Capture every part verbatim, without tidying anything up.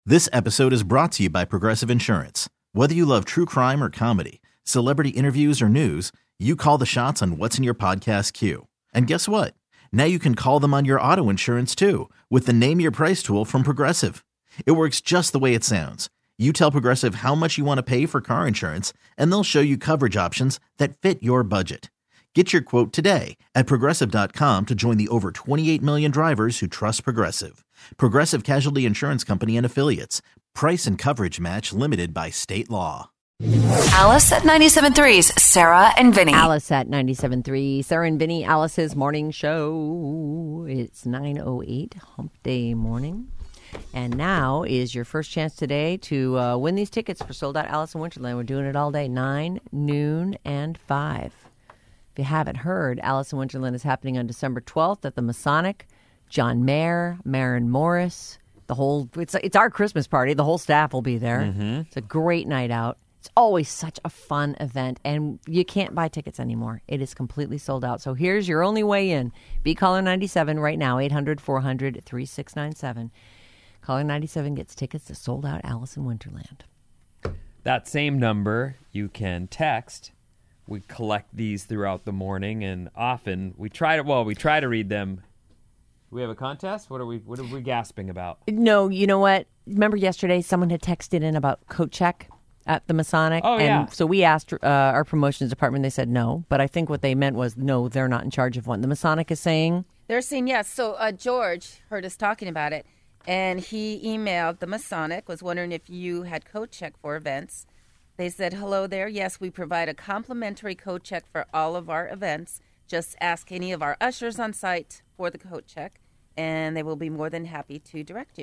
This episode is brought to you by Progressive Insurance. Whether you love true crime or comedy, celebrity interviews or news, you call the shots on what's in your podcast queue. And guess what? Now you can call them on your auto insurance too with the Name Your Price tool from Progressive. It works just the way it sounds. You tell Progressive how much you want to pay for car insurance, and they'll show you coverage options that fit your budget. Get your quote today at Progressive dot com to join the over twenty-eight million drivers who trust Progressive. Progressive Casualty Insurance Company and Affiliates. Price and coverage match limited by state law. Alice at ninety-seven point three's Sarah and Vinny. Alice at ninety-seven point three. Sarah and Vinny, Alice's morning show. It's nine oh eight, hump day morning. And now is your first chance today to uh, win these tickets for Sold Out Alice in Winterland. We're doing it all day, nine, noon, and five. If you haven't heard, Alice in Winterland is happening on December twelfth at the Masonic. John Mayer, Maren Morris, the whole, it's, it's our Christmas party. The whole staff will be there. Mm-hmm. It's a great night out. It's always such a fun event, and you can't buy tickets anymore. It is completely sold out. So here's your only way in. Be caller ninety-seven right now, eight hundred, four hundred, thirty-six ninety-seven. Caller ninety-seven gets tickets to Sold Out Alice in Winterland. That same number you can text. We collect these throughout the morning, and often we try to, well, we try to read them. Do we have a contest? What are we What are we gasping about? No, you know what? Remember yesterday someone had texted in about coat check at the Masonic? Oh, and yeah. So we asked uh, our promotions department. They said no. But I think what they meant was no, they're not in charge of one. The Masonic is saying? They're saying yes. So uh, George heard us talking about it, and he emailed the Masonic, was wondering if you had coat check for events. They said, hello there. Yes, we provide a complimentary coat check for all of our events. Just ask any of our ushers on site for the coat check, and they will be more than happy to direct you.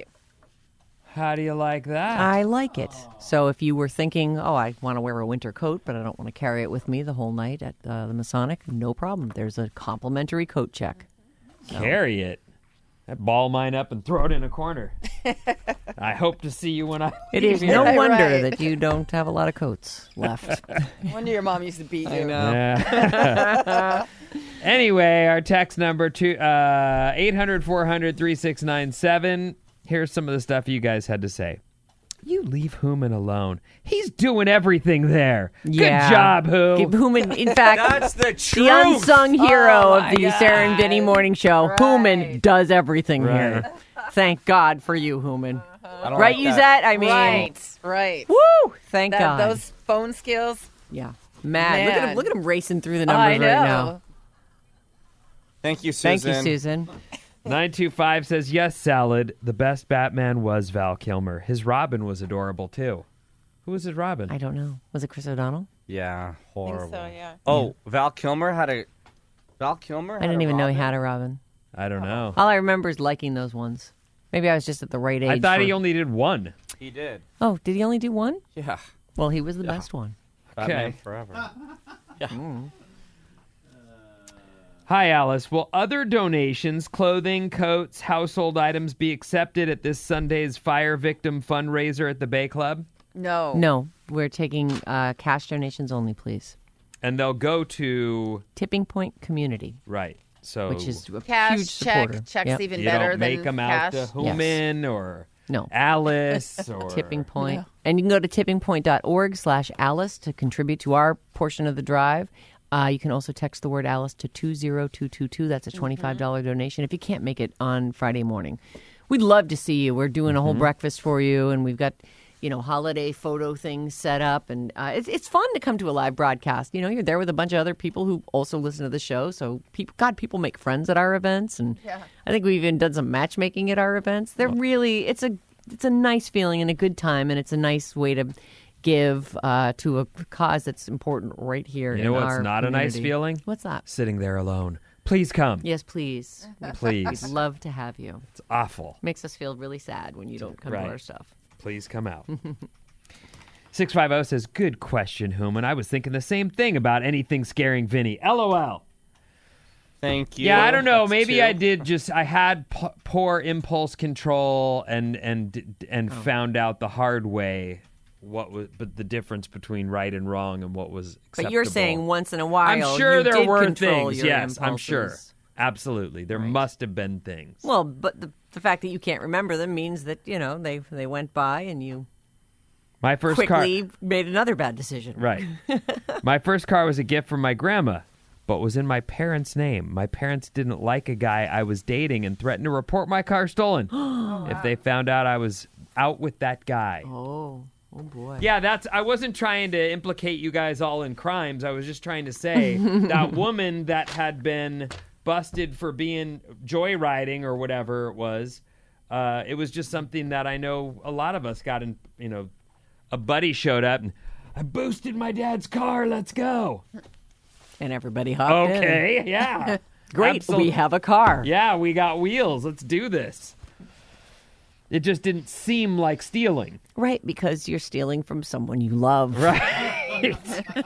How do you like that? I like it. So if you were thinking, oh, I want to wear a winter coat, but I don't want to carry it with me the whole night at uh, the Masonic, no problem. There's a complimentary coat check. So. Carry it. That ball mine up and throw it in a corner. I hope to see you when I It is Yeah, no right. wonder that you don't have a lot of coats left. No wonder your mom used to beat you. I know. Yeah. Anyway, our text number to uh, eight hundred, four hundred, thirty-six ninety-seven. Here's some of the stuff you guys had to say. You leave Hooman alone. He's doing everything there. Yeah. Good job, Who. Give Hooman, in fact, That's the truth. the unsung hero Oh, of my the God. Sarah and Vinny morning show. Right. Hooman does everything Right. here. Thank God for you, Hooman. I don't Right, like Uzette? that. I mean, Right, right. woo! Thank That, God. those phone skills. Yeah. Mad. Look at him. Man. Look at him racing through the numbers I know. right now. Thank you, Susan. Thank you, Susan. nine two five says, yes, Salad. The best Batman was Val Kilmer. His Robin was adorable, too. Who was his Robin? I don't know. Was it Chris O'Donnell? Yeah, I horrible. think so, yeah. Oh, Val Kilmer had a. Val Kilmer. I had didn't a even know he Robin? had a Robin. I don't know. All I remember is liking those ones. Maybe I was just at the right age. I thought for- he only did one. He did. Oh, did he only do one? Yeah. Well, he was the Yeah. best one. Batman Okay. forever. Hi, Alice. Will other donations, clothing, coats, household items be accepted at this Sunday's fire victim fundraiser at the Bay Club? No. No, we're taking uh, cash donations only, please. And they'll go to, Tipping Point Community, right, so which is a Cash, huge check. supporter. Check's Yep. even you better don't than make them cash. out to Hooman or No. Alice or... Tipping Point. And you can go to tipping point dot org slash Alice to contribute to our portion of the drive. Uh, you can also text the word Alice to two zero two two two. That's a twenty-five dollars Mm-hmm. donation if you can't make it on Friday morning. We'd love to see you. We're doing a whole Mm-hmm. breakfast for you, and we've got, you know, holiday photo things set up. And uh, it's it's fun to come to a live broadcast. You know, you're there with a bunch of other people who also listen to the show. So, people, God, people make friends at our events. And Yeah. I think we've even done some matchmaking at our events. They're really, it's a it's a nice feeling and a good time, and it's a nice way to give uh, to a cause that's important right here You in know what's our not a nice community. feeling? What's that? Sitting there alone. Please come. Yes, please. Please. We'd love to have you. It's awful. Makes us feel really sad when you don't come Right. to our stuff. Please come out. six five zero says, good question, Hooman. I was thinking the same thing about anything scaring Vinny. LOL. Thank you. Yeah, I don't know. That's Maybe two. I did just I had p- poor impulse control and and and Oh. found out the hard way what was but the difference between right and wrong and what was acceptable. But you're saying once in a while, I'm sure you there did were control things. your Yes, I'm sure. impulses. Absolutely. There Right. must have been things. Well, but the The fact that you can't remember them means that, you know, they they went by and you My first quickly car, made another bad decision. right. My first car was a gift from my grandma, but was in my parents' name. My parents didn't like a guy I was dating and threatened to report my car stolen if they found out I was out with that guy. Oh, oh boy. Yeah, that's. I wasn't trying to implicate you guys all in crimes. I was just trying to say that woman that had been busted for being joyriding or whatever it was. Uh, it was just something that I know a lot of us got in. You know, a buddy showed up and I boosted my dad's car. Let's go. And everybody hopped in. Okay, yeah. Great, Absol- we have a car. Yeah, we got wheels. Let's do this. It just didn't seem like stealing. Right, because you're stealing from someone you love. Right.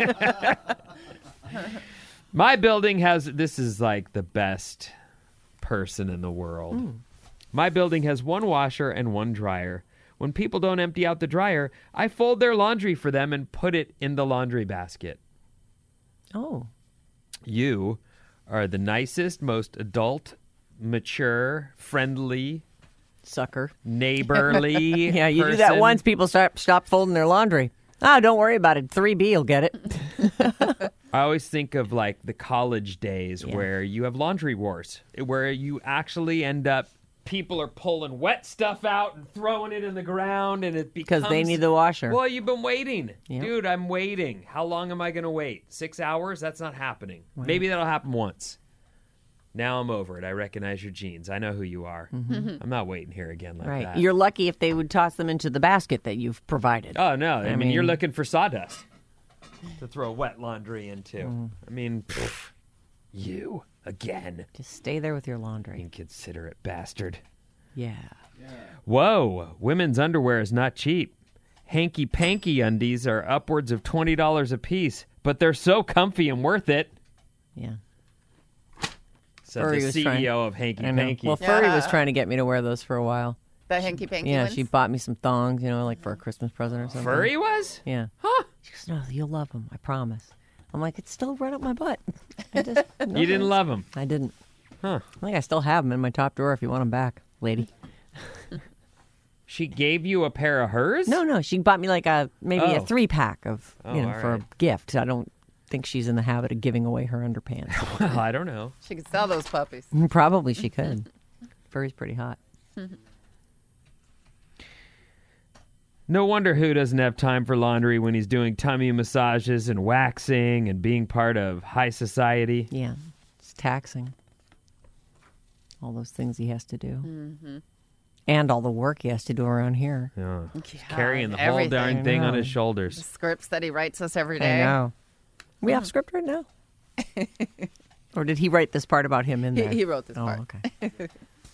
My building has, this is like the best person in the world. Mm. My building has one washer and one dryer. When people don't empty out the dryer, I fold their laundry for them and put it in the laundry basket. Oh. You are the nicest, most adult, mature, friendly, sucker, neighborly. Yeah, you person. do that once, people start stop folding their laundry. Oh, don't worry about it. three B will get it. I always think of like the college days Yeah. where you have laundry wars, where you actually end up, people are pulling wet stuff out and throwing it in the ground, and it becomes... Because they need the washer. Well, you've been waiting. Yep. Dude, I'm waiting. How long am I going to wait? Six hours? That's not happening. Maybe that'll happen once. Now I'm over it. I recognize your genes. I know who you are. Mm-hmm. I'm not waiting here again like Right. that. You're lucky if they would toss them into the basket that you've provided. Oh, no. I, I mean, mean- you're looking for sawdust to throw wet laundry into. Mm. I mean, pff, you again. Just stay there with your laundry. Inconsiderate bastard. Yeah. Whoa, women's underwear is not cheap. Hanky-panky undies are upwards of twenty dollars a piece, but they're so comfy and worth it. Yeah. Says Furry the was C E O trying- of I know. Hanky-Panky. Well, Furry was Yeah. trying to get me to wear those for a while. The hanky panky Yeah, ones? she bought me some thongs, you know, like for a Christmas present or something. Furry was? Yeah. Huh? She goes, no, you'll love them, I promise. I'm like, it's still right up my butt. I just, no You didn't thanks. love them. I didn't. Huh. I think I still have them in my top drawer if you want them back, lady. She gave you a pair of hers? No, no, she bought me like a maybe Oh. a three pack of Oh, you know all for right. a gift. I don't think she's in the habit of giving away her underpants. Well, I don't know. She could sell those puppies. Probably she could. Furry's pretty hot. No wonder who doesn't have time for laundry when he's doing tummy massages and waxing and being part of high society. Yeah, it's taxing. All those things he has to do, Mm-hmm. and all the work he has to do around here. Yeah. God, Carrying the whole everything. darn thing on know. his The shoulders. scripts that he writes us every I day. know. We have script right now. Or did he write this part about him in He, there? he wrote this Oh, part. okay.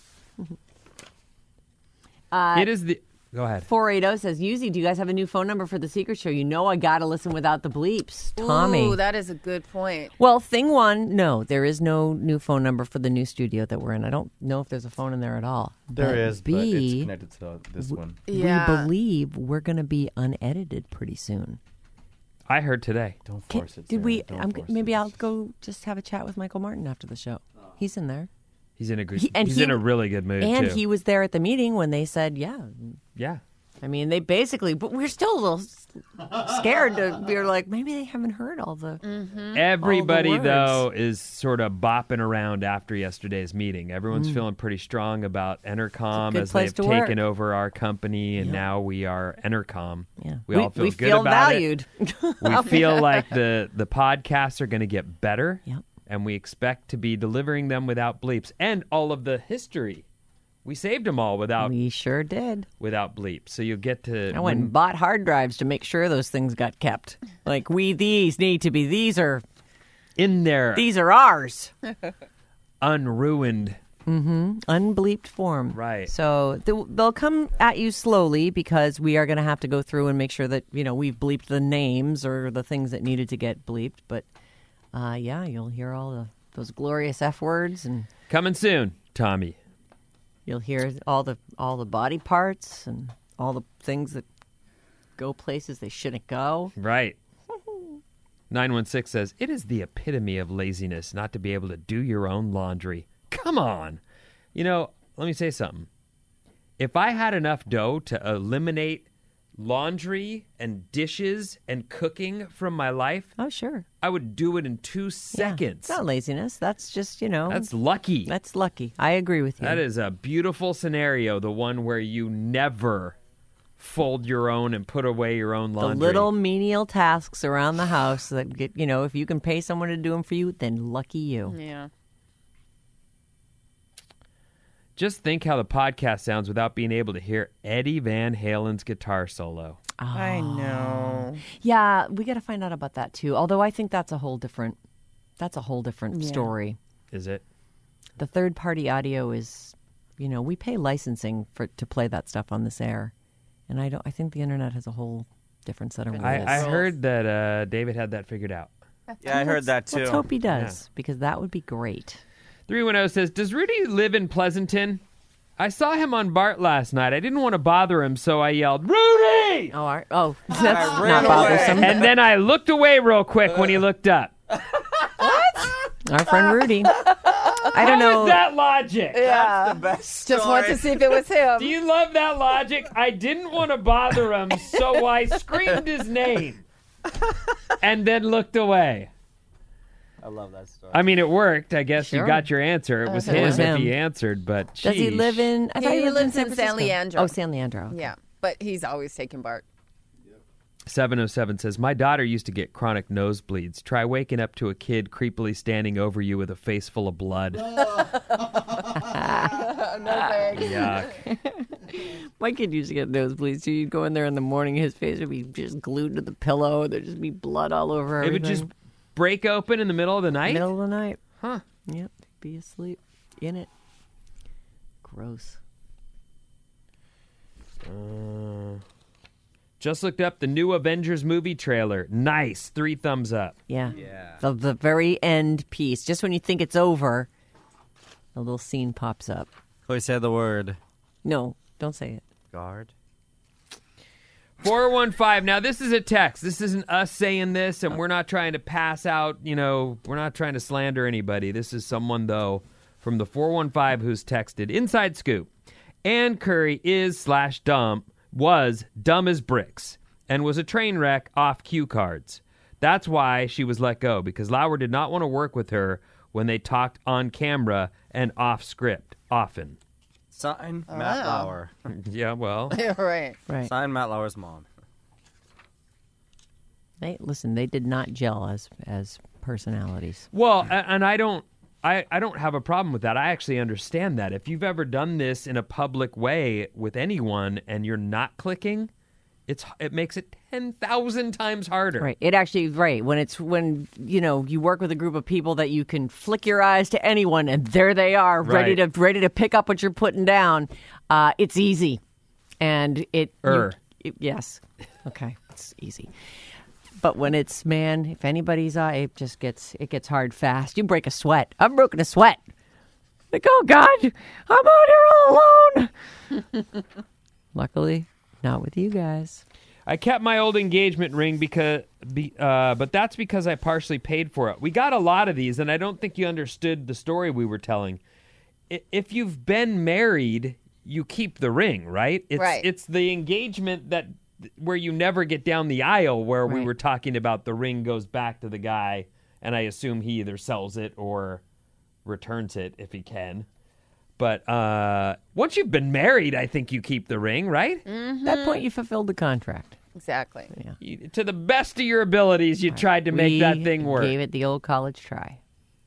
uh, It is the... Go ahead. four eighty says, Yuzi, do you guys have a new phone number for the Secret Show? You know I got to listen without the bleeps. Tommy. Ooh, that is a good point. Well, thing one, no, there is no new phone number for the new studio that we're in. I don't know if there's a phone in there at all. There But is, B, but it's connected to this one. Yeah. we believe we're going to be unedited pretty soon. I heard today. Don't Can- force it. did Sarah. we? Don't I'm, force maybe it. I'll go just have a chat with Michael Martin after the show. He's in there, He's in a good, He- and he's he- in a really good mood and too. he was there at the meeting when they said, "Yeah." yeah. I mean, they basically, but we're still a little s- scared to. We were like, maybe they haven't heard all the. Everybody words. though is sort of bopping around after yesterday's meeting. Everyone's feeling pretty strong about Entercom good as place they've to work. taken over our company, and Yeah. now we are Entercom. Yeah, We all feel we good feel about it. valued. We feel like the the podcasts are going to get better, Yep. and we expect to be delivering them without bleeps and all of the history. We saved them all without We sure did. without bleeps, so you'll get to. I went when- and bought hard drives to make sure those things got kept. Like we, these need to be. These are in there these are ours. unruined. Unbleeped form. Right. So th- they'll come at you slowly because we are going to have to go through and make sure that, you know, we've bleeped the names or the things that needed to get bleeped. But uh, yeah, you'll hear all the those glorious F words, and Coming soon, Tommy. you'll hear all the all the body parts and all the things that go places they shouldn't go. Right. nine one six says, it is the epitome of laziness not to be able to do your own laundry. Come on. You know, let me say something. If I had enough dough to eliminate laundry and dishes and cooking from my life, Oh, sure. I would do it in two Yeah. seconds. It's not laziness. That's just, you know. That's lucky. That's lucky. I agree with you. That is a beautiful scenario, the one where you never fold your own and put away your own the laundry. little menial tasks around the house that get, you know, if you can pay someone to do them for you, then lucky you. Yeah. Just think how the podcast sounds without being able to hear Eddie Van Halen's guitar solo. I know. Yeah, we got to find out about that too. Although I think that's a whole different that's a whole different Yeah. story. Is it? The third party audio is, you know, we pay licensing for to play that stuff on this air. And I don't I think the internet has a whole different set of rules. I, I heard that uh, David had that figured out. Yeah, I heard that too. Let's hope he does, because that would be great. three one zero says, does Rudy live in Pleasanton? I saw him on Bart last night. I didn't want to bother him, so I yelled, Rudy! Oh, our, oh, that's I ran not bothersome. And then I looked away real quick when he looked up. Our friend Rudy. I don't How know. is that logic? Yeah. The best Just want to see if it was him. Do you love that logic? I didn't want to bother him, so I screamed his name and then looked away. I love that story. I mean, it worked. I guess Sure. you got your answer. It was Uh-huh. him It was if him. he answered, but Does he sheesh. live in? I thought He lived lives San in San Francisco. Leandro. Oh, San Leandro. Yeah, but he's always taking Bart. seven oh seven says, my daughter used to get chronic nosebleeds. Try waking up to a kid creepily standing over you with a face full of blood. Yuck. My kid used to get nosebleeds too. You'd go in there in the morning, his face would be just glued to the pillow. There'd just be blood all over It everything. would just break open in the middle of the night? middle of the night. Huh. Yep, be asleep in it. Gross. Uh, just looked up the new Avengers movie trailer. Nice. Three thumbs up. Yeah. Yeah. The the very end piece, just when you think it's over, a little scene pops up. Chloe said the word No, don't say it. guard. four one five. Now, this is a text. This isn't us saying this, and we're not trying to pass out, you know, we're not trying to slander anybody. This is someone, though, from the four one five who's texted, Inside Scoop. Ann Curry is slash dumb, was dumb as bricks, and was a train wreck off cue cards. That's why she was let go, because Lauer did not want to work with her when they talked on camera and off script often. Sign Matt Lauer. Yeah, well. Yeah, right. Right. Sign Matt Lauer's mom. They listen. They did not gel as as personalities. Well, a- and I don't, I, I don't have a problem with that. I actually understand that. If you've ever done this in a public way with anyone and you're not clicking, it's it makes it ten thousand times harder. Right. It actually right when it's when you know you work with a group of people that you can flick your eyes to anyone and there they are ready Right. to ready to pick up what you're putting down. Uh, it's easy, and it. you- Er. it- yes. Okay. It's easy. But when it's man, if anybody's eye, it just gets it gets hard fast. You break a sweat. I've broken a sweat. Like, oh God, I'm out here all alone. Luckily, not with you guys. I kept my old engagement ring because, be, uh, but that's because I partially paid for it. We got a lot of these, and I don't think you understood the story we were telling. I- If you've been married, you keep the ring, right? It's, Right. It's the engagement that where you never get down the aisle where we Right. were talking about the ring goes back to the guy, and I assume he either sells it or returns it if he can. But uh, once you've been married, I think you keep the ring, right? At that point, you fulfilled the contract. Exactly. You, to the best of your abilities, you tried to make We that thing work. Gave it the old college try.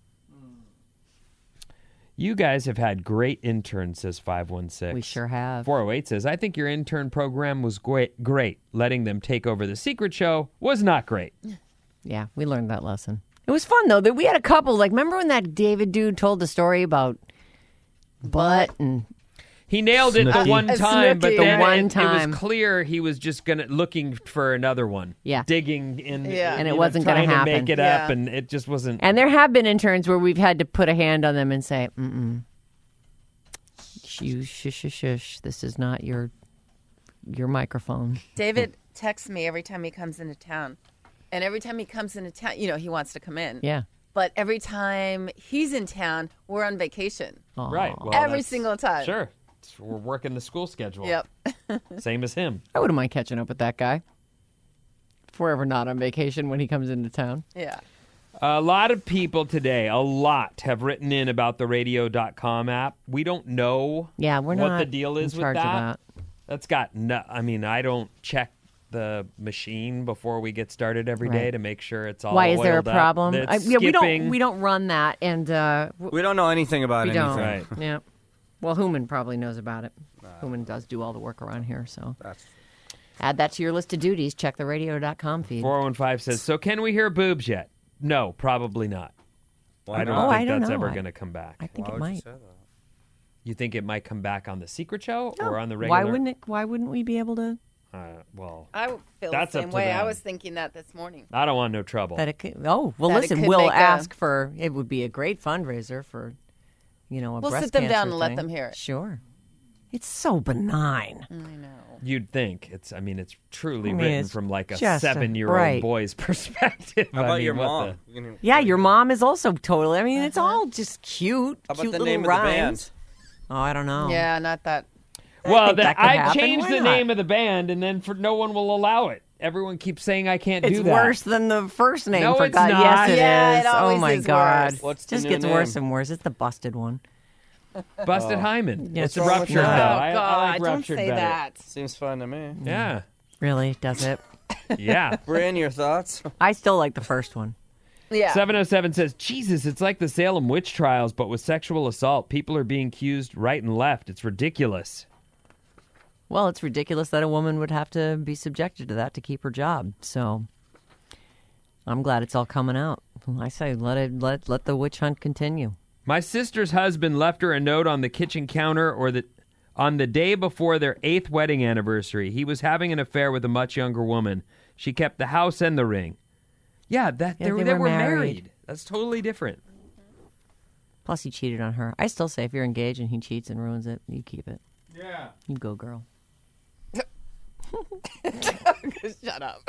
You guys have had great interns, says five one six. We sure have. four oh eight says, I think your intern program was great. great. Letting them take over the secret show was not great. Yeah, we learned that lesson. It was fun though. That we had a couple. Like, remember when that David dude told the story about butt and He nailed it the Snooki. one A time, but snooki. then The one it, it time. was clear he was just gonna looking for another one. Yeah. Digging in. Yeah. And it you know, wasn't gonna trying to happen. make it Yeah. up, and it just wasn't. and there have been interns where we've had to put a hand on them and say, "Mm-mm, you shush, shush, shush. This is not your your microphone." David texts me every time he comes into town. And every time he comes into town, you know, he wants to come in. Yeah. But every time he's in town, we're on vacation. Aw. Right. Well, every that's- single time. Sure. we're working the school schedule. Yep. Same as him. I wouldn't mind catching up with that guy. If we're ever not on vacation when he comes into town. Yeah. A lot of people today, a lot, have written in about the radio dot com app. We don't know Yeah, we're what not the deal is in with charge that. of that. That's got no, I mean, I don't check the machine before we get started every day Right. to make sure it's all Why is there a oiled up, problem? that I, it's yeah, we don't skipping. we don't run that, and uh, w- We don't know anything about we anything. don't. Right. Yeah. Well, Human probably knows about it. Human does do all the work around here, so That's add that to your list of duties. Check the radio dot com feed. four one five says, so can we hear boobs yet? No, probably not. Why I don't Oh, think I don't that's know. ever I- going to come back. I think Why it would you might. say that? You think it might come back on the Secret Show or on the regular? Why wouldn't it? Why wouldn't we be able to? Uh, well, I would feel That's the up same to way. I them. was thinking that this morning. I don't want no trouble. That it could, oh, well, That it listen, could we'll make a- ask for. It would be a great fundraiser for, you know, a We'll breast sit them down cancer and let thing. them hear it. Sure. It's so benign. I know. You'd think it's. I mean, it's truly I mean, written it's from like a just a- seven-year-old right. boy's perspective. How I about mean, your what mom? the- You can- Yeah, your mom is also totally. I mean, it's all just cute. How about cute the little name of the rhymes. band? Oh, I don't know. Yeah, not that. Well, think that, that could I happen. changed Why the not? name of the band, and then for no one will allow it. Everyone keeps saying I can't It's do that. worse than the first name. No, for it's God. not. Yes, it is. Yeah, it oh always my is God. worse. What's the just new gets worse name? and worse. It's the busted one. Busted Hyman. Yeah, it's what's a wrong with ruptured, though. that? Oh, I, God, I like don't ruptured say better. that. Seems fun to me. Yeah, Really? Does it? yeah. Bryn, your thoughts? I still like the first one. Yeah. seven oh seven says, Jesus, it's like the Salem witch trials, but with sexual assault. People are being accused right and left. It's ridiculous. Well, it's ridiculous that a woman would have to be subjected to that to keep her job. So I'm glad it's all coming out. I say let it let let the witch hunt continue. My sister's husband left her a note on the kitchen counter or the on the day before their eighth wedding anniversary. He was having an affair with a much younger woman. She kept the house and the ring. Yeah, that Yeah, they, they they were were married. married. That's totally different. Plus, he cheated on her. I still say if you're engaged and he cheats and ruins it, you keep it. Yeah. You go, girl. Shut up.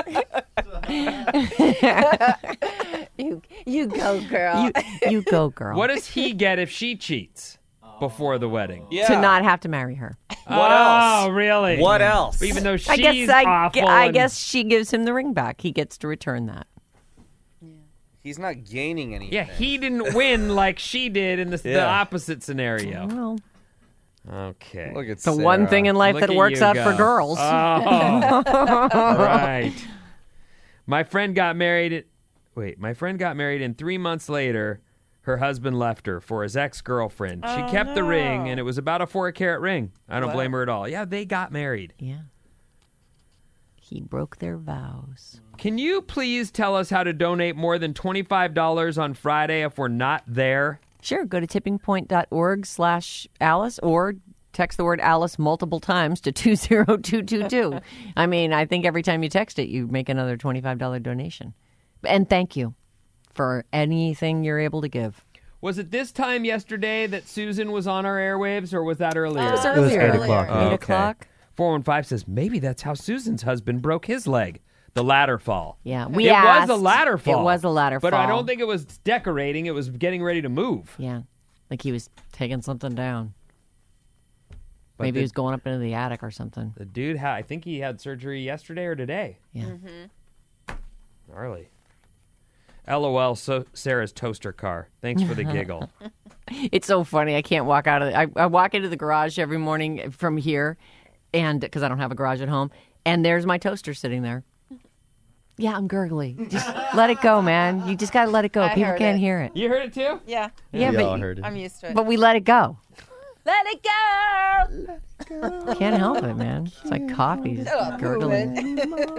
you you go, girl. You, you go, girl. What does he get if she cheats before the wedding? Yeah. To not have to marry her. What oh, else? really? What else? Even though she's I guess I, awful. I and- guess she gives him the ring back. He gets to return that. He's not gaining anything. Yeah, he didn't win like she did in the, the Yeah. opposite scenario. Well, Okay. Look at it's the one thing in life Look that at works you out for go. girls. Oh, right. My friend got married. Wait, my friend got married, and three months later, her husband left her for his ex-girlfriend. She Oh, kept the no. ring, and it was about a four-carat ring. I don't Wow. blame her at all. Yeah, they got married. Yeah. He broke their vows. Can you please tell us how to donate more than twenty-five dollars on Friday if we're not there? Sure. Go to tippingpoint.org slash Alice or text the word Alice multiple times to two zero two two two. I mean, I think every time you text it, you make another twenty-five dollars donation. And thank you for anything you're able to give. Was it this time yesterday that Susan was on our airwaves, or was that earlier? It was Uh, earlier. eight o'clock. Oh, Eight okay. o'clock. four one five says, maybe that's how Susan's husband broke his leg. The ladder fall. Yeah, we It asked. was a ladder fall. It was a ladder But fall. I don't think it was decorating. It was getting ready to move. Yeah, like he was taking something down. But Maybe the, he was going up into the attic or something. the dude, had, I think he had surgery yesterday or today. Yeah. Gnarly. LOL, so Sarah's toaster car. Thanks for the giggle. It's so funny. I can't walk out of the, I, I walk into the garage every morning from here, and because I don't have a garage at home, and there's my toaster sitting there. Yeah, I'm gurgly. Just let it go, man. You just got to let it go. I People heard can't it. hear it. You heard it too? Yeah. Yeah, We but all heard it. I'm used to it. but we let it go. Let it go. Can't help it, man. It's like coffee, just Shut up, gurgling.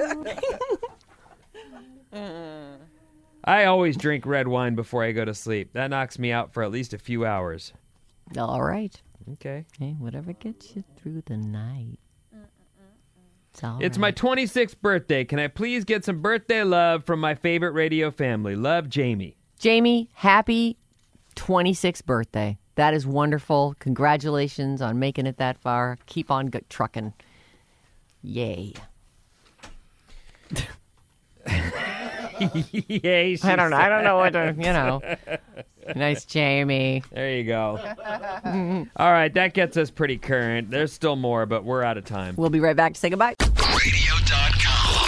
I always drink red wine before I go to sleep. That knocks me out for at least a few hours. All right. Okay. Hey, whatever gets you through the night. It's all It's right. my twenty-sixth birthday. Can I please get some birthday love from my favorite radio family? Love, Jamie. Jamie, happy twenty-sixth birthday. That is wonderful. Congratulations on making it that far. Keep on g- trucking. Yay. Yay, she I don't know. I don't said. know what to, you know. Nice, Jamie. There you go. All right, that gets us pretty current. There's still more, but we're out of time. We'll be right back to say goodbye. radio dot com.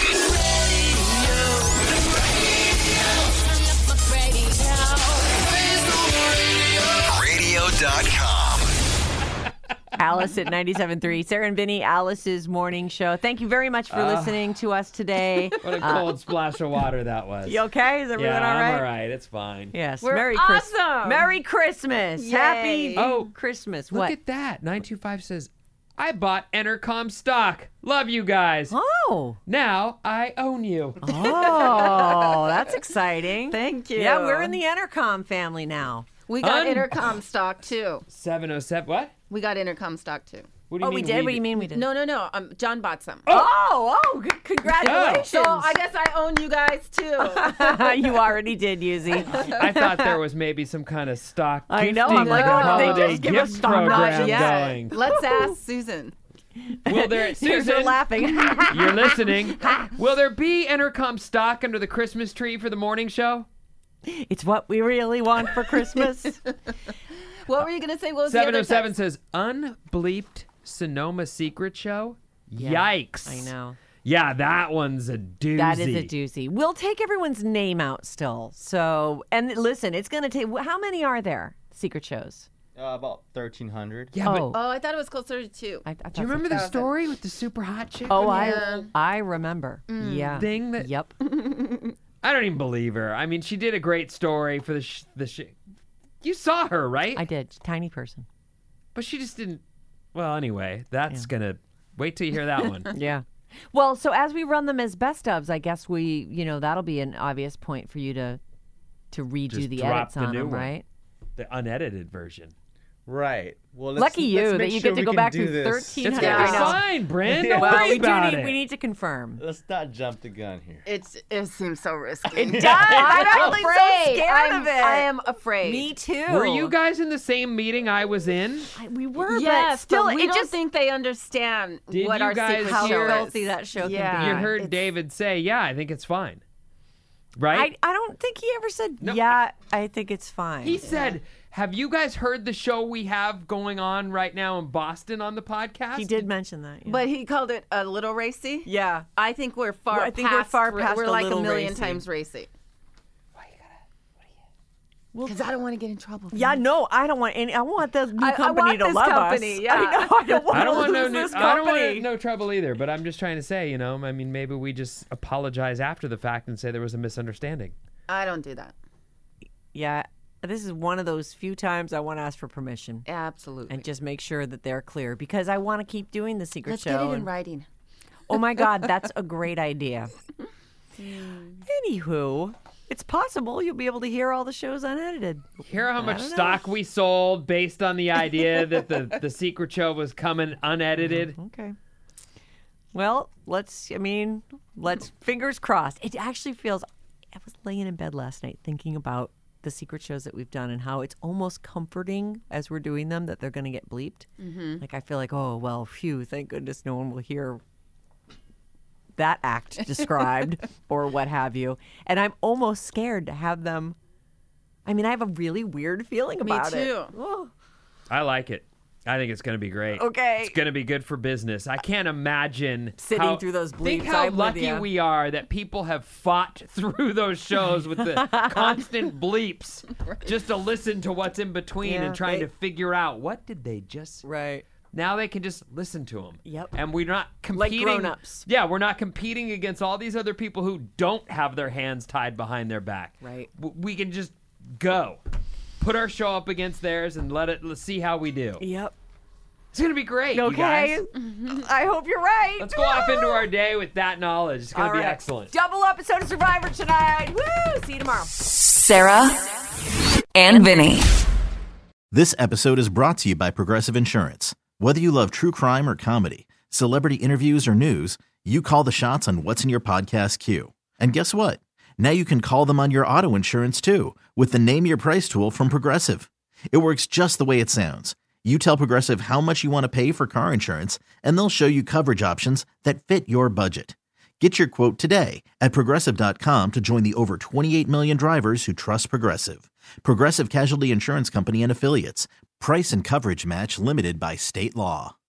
radio dot com. Alice at ninety-seven point three. Sarah and Vinny, Alice's morning show. Thank you very much for Uh, listening to us today. What a cold splash of water that was. You okay? Is everyone yeah, all right? I'm all right. It's fine. Yes. We're Merry awesome. Christmas. Merry Christmas. Yay. Happy Oh, Christmas. Look What? at that. nine two five says, I bought Entercom stock. Love you guys. Oh. Now I own you. Oh, that's exciting. Thank you. Yeah, we're in the Entercom family now. We got Un- intercom stock too. seven oh seven. What? We got intercom stock too. What do you Oh, mean? we did? What do you mean we did? No, no, no. Um, John bought some. Oh, oh, c- congratulations. So I guess I own you guys too. You already did, Yuzi. I thought there was maybe some kind of stock I gifting, know, I'm like, like a oh, they holiday just give gift us stock program options. Yeah. going. Let's ask Susan. Will there, Here's Susan, her laughing. you're listening. Will there be Entercom stock under the Christmas tree for the morning show? It's what we really want for Christmas. What were you gonna say? What was the seven other oh seven text? says, unbleeped Sonoma Secret Show? Yeah, Yikes. I know. Yeah, that one's a doozy. That is a doozy. We'll take everyone's name out still. So, and listen, it's going to take, how many are there? Secret shows. Uh, about thirteen hundred. Yeah, but Oh, Oh, I thought it was closer to two. I, I thought do you so remember too. the story with the super hot chick? Oh, on I, Yeah. I remember. Yeah. thing that Yep. I don't even believe her. I mean, she did a great story for the sh- the sh- You saw her, right? I did. Tiny person. But she just didn't. Well, anyway, that's gonna wait till you hear that one. Yeah. Well, so as we run them as best ofs, I guess we, you know, that'll be an obvious point for you to to redo Just the drop edits the on new them, one. right? The unedited version. Right. Well, let's, Lucky you let's that make you sure get to we go can back do through this. thirteen It's hundred. gonna be I know. fine, Bryn. Don't Well, worry we do about need it. we need to confirm. Let's not jump the gun here. It's it seems so risky. It does. I'm I'm actually so afraid. scared I'm, of it. I am afraid. Me too. Were you guys in the same meeting I was in? I- we were, but Yes, still, but we it don't just think they understand Did what you our guys secret how hear- show filthy is. that show Yeah. can You be. heard it's- David say, "Yeah, I think it's fine." Right? I, I don't think he ever said, No. yeah, I think it's fine. He said, "Have you guys heard the show we have going on right now in Boston on the podcast?" He did mention that. Yeah. But he called it a little racy. yeah. I think we're far. Well, I think we're past, far past We're a like a little million racy. times racy. Because I don't want to get in trouble. for Yeah, it. no, I don't want any. I want the new I- I company want to this love company, us. yeah. I know. I don't want, I don't to want no lose new, this I don't company. want no trouble either, but I'm just trying to say, you know, I mean, maybe we just apologize after the fact and say there was a misunderstanding. I don't do that. Yeah, this is one of those few times I want to ask for permission Absolutely. and just make sure that they're clear because I want to keep doing the secret Let's show. get it in and- writing. Oh my God, that's a great idea. Anywho, it's possible you'll be able to hear all the shows unedited. Hear how much don't know. stock we sold based on the idea that the, the secret show was coming unedited. Okay. Well, let's, I mean, let's, fingers crossed. It actually feels, I was laying in bed last night thinking about the secret shows that we've done and how it's almost comforting as we're doing them that they're going to get bleeped. Mm-hmm. Like, I feel like, oh, well, phew, thank goodness no one will hear that act described or what have you. And I'm almost scared to have them. I mean, I have a really weird feeling Me about it. too. Oh, I like it. I think it's going to be great. Okay. It's going to be good for business. I can't imagine Sitting how- through those Think bleeps, how I'm with lucky ya. we are that people have fought through those shows with the constant bleeps just to listen to what's in between Yeah, and trying they- to figure out what did they just right. Now they can just listen to them. Yep. And we're not Like competing. grown-ups. Yeah, we're not competing against all these other people who don't have their hands tied behind their back. Right. W- We can just go, put our show up against theirs, and let it let's see how we do. Yep. It's gonna be great. you Okay. guys. I hope you're right. Let's go off into our day with that knowledge. It's gonna All be right. excellent. Double episode of Survivor tonight. Woo! See you tomorrow. Sarah and Vinny. This episode is brought to you by Progressive Insurance. Whether you love true crime or comedy, celebrity interviews or news, you call the shots on what's in your podcast queue. And guess what? Now you can call them on your auto insurance too with the Name Your Price tool from Progressive. It works just the way it sounds. You tell Progressive how much you want to pay for car insurance, and they'll show you coverage options that fit your budget. Get your quote today at Progressive dot com to join the over twenty-eight million drivers who trust Progressive. Progressive Casualty Insurance Company and Affiliates. Price and coverage match limited by state law.